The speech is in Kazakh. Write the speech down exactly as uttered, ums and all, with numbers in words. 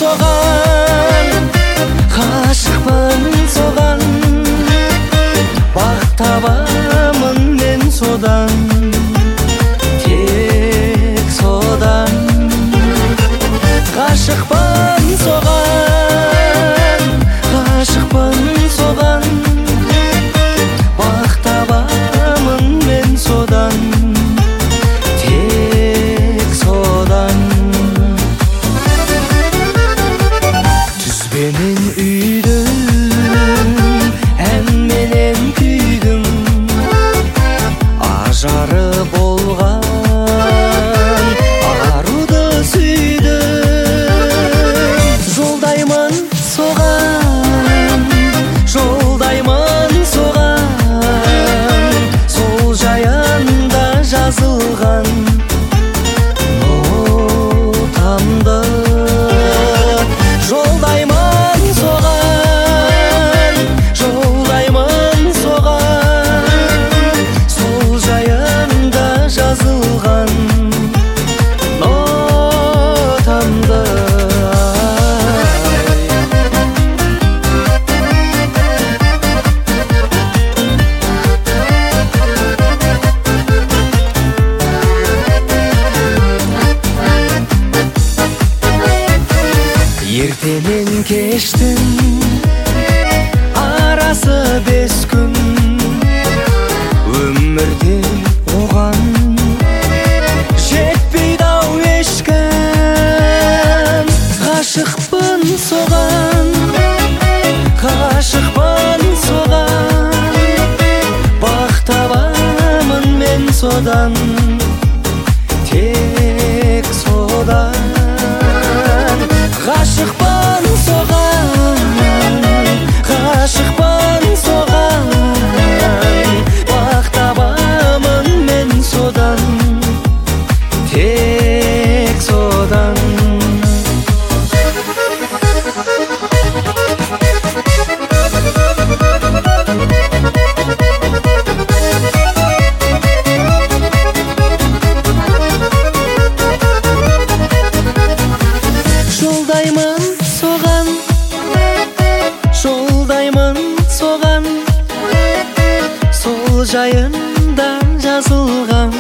соған, ғашықпын соған, бақыт табамын мен содан, тек содан. Ғашықпын соған, ғашықпын соған, бақыт табамын мен содан, тек содан. Түзбенен үйдің, ән менен күйдің, ажары болған аруды сүйдім. Жолдаймын соған, жолдаймын соған, сол жайында жазылған нотамды. Жолдаймын соған, жолдаймын соған, сол жайында жазылған нотамды. Ертемен кештің арасы бес күн, өмірде оған жетпейді ау ешкім. Ғашықпын соған, ғашықпын соған, бақыт табамын мен содан, тек содан. Ғашықпын соған, ғашықпын соған, бақыт табамын мен содан, тек содан. Жолдаймын соған, жолдаймын соған, сол жайында жазылған